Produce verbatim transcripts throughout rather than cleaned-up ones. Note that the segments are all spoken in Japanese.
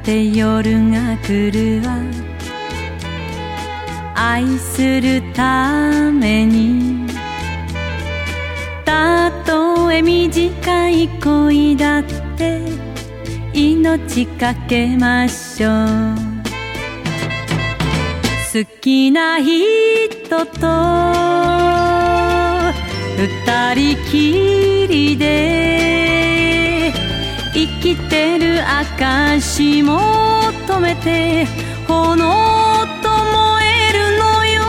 て夜が来るわ。愛するためにたとえ短い恋だって命かけましょう。好きな人と二人きりで生きてる証求めて炎と燃えるのよ。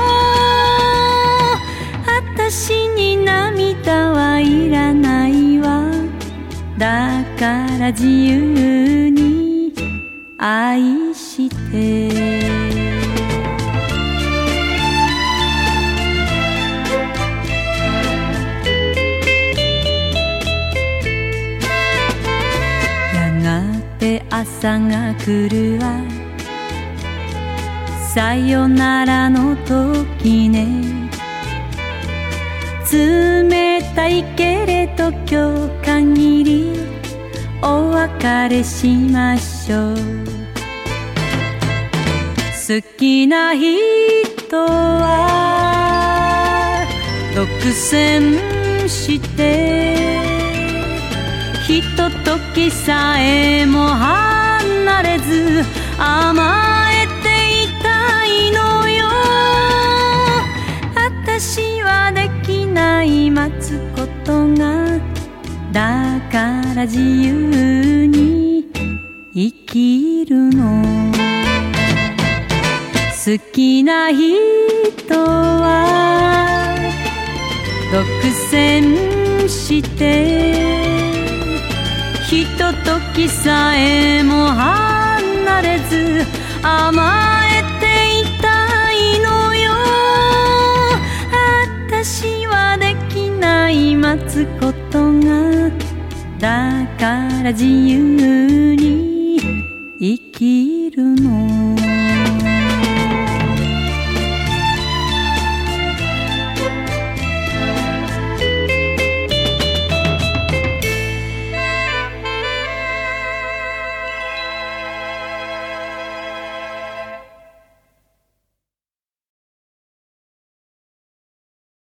私に涙はいらないわ。だから自由に愛して朝が来るわ。さよならの時ね。冷たいけれど今日限りお別れしましょう。好きな人は独占してひとときさえも離れず甘えていたいのよ。私はできない待つことが。だから自由に生きるの。好きな人は独占してひとときさえも離れず甘えていたいのよ。私はできない待つことが。だから自由に生きるの。